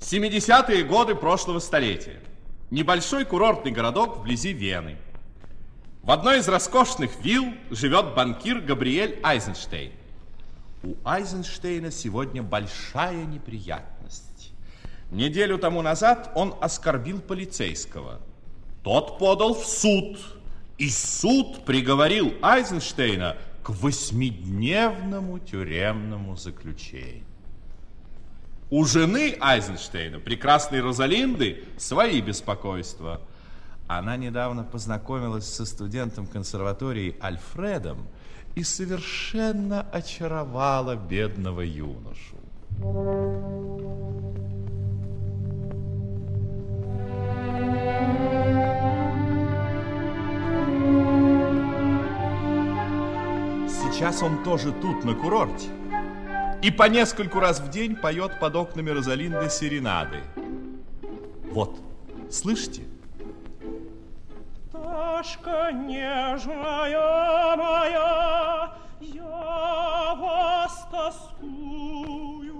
70-е годы прошлого столетия. Небольшой курортный городок вблизи Вены. В одной из роскошных вилл живет банкир Габриэль Айзенштейн. У Айзенштейна сегодня большая неприятность. Неделю тому назад он оскорбил полицейского. Тот подал в суд, и суд приговорил Айзенштейна к 8-дневному тюремному заключению. У жены Айзенштейна, прекрасной Розалинды, свои беспокойства. Она недавно познакомилась со студентом консерватории Альфредом и совершенно очаровала бедного юношу. Сейчас он тоже тут, на курорте, и по нескольку раз в день поет под окнами Розалинды серенады. Вот, слышите? Пташка нежная моя, я вас тоскую.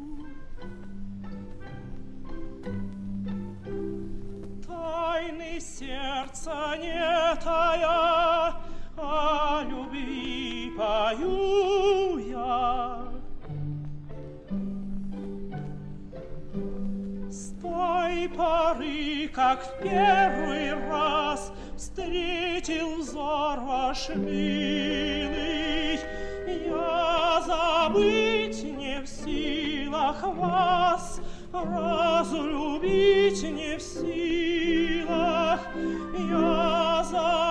Тайны сердца не тая, о любви пою я. С той поры, как в первый раз встретил взор ваш милый, я забыть не в силах вас, разлюбить не в силах, я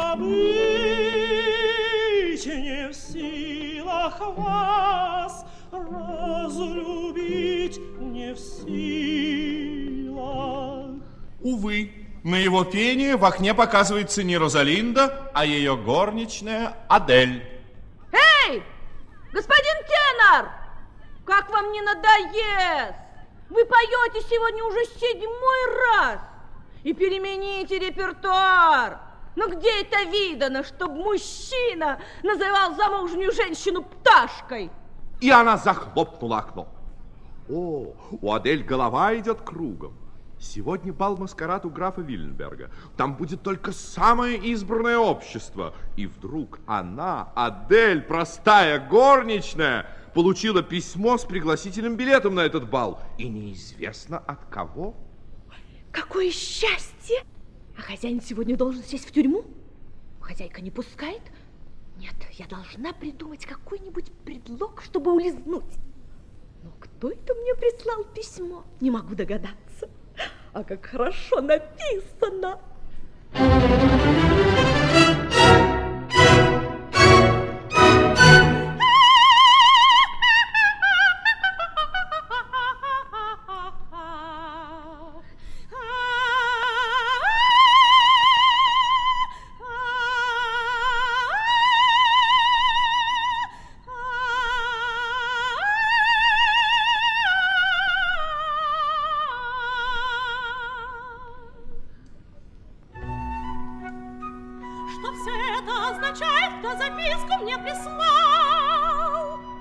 забыть не в силах вас, разлюбить не в силах. Увы, на его пение в окне показывается не Розалинда, а ее горничная Адель. Эй, господин тенор, как вам не надоест? Вы поете сегодня уже 7-й раз и перемените репертуар. Но где это видано, чтобы мужчина называл замужнюю женщину пташкой? И она захлопнула окно. О, у Адель голова идет кругом. Сегодня бал-маскарад у графа Вильнберга. Там будет только самое избранное общество. И вдруг она, Адель, простая горничная, получила письмо с пригласительным билетом на этот бал. И неизвестно от кого. Какое счастье! А хозяин сегодня должен сесть в тюрьму? Хозяйка не пускает? Нет, я должна придумать какой-нибудь предлог, чтобы улизнуть. Но кто это мне прислал письмо? Не могу догадаться. А как хорошо написано! Что все это означает, кто записку мне прислал?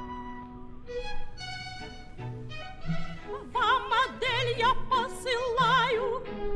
Вам, Адель, я посылаю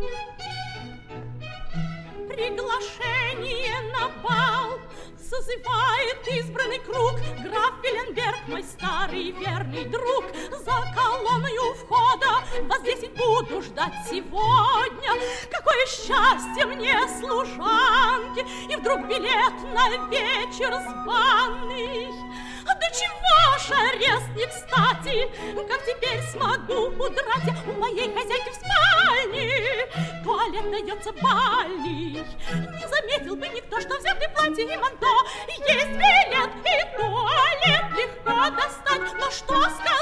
приглашение на бал. Созывает избранный круг граф Виленберг, мой старый верный друг. За колонною входа вас 10 буду ждать сегодня. Какое счастье мне, служанки, и вдруг билет на вечер званый. Да чего ж арест не кстати, как теперь смогу удрать я у моей хозяйки в спальне? Туалет дается бальный, не заметил бы никто, что взяты платье и манто. Есть билет и туалет легко достать, но что сказать?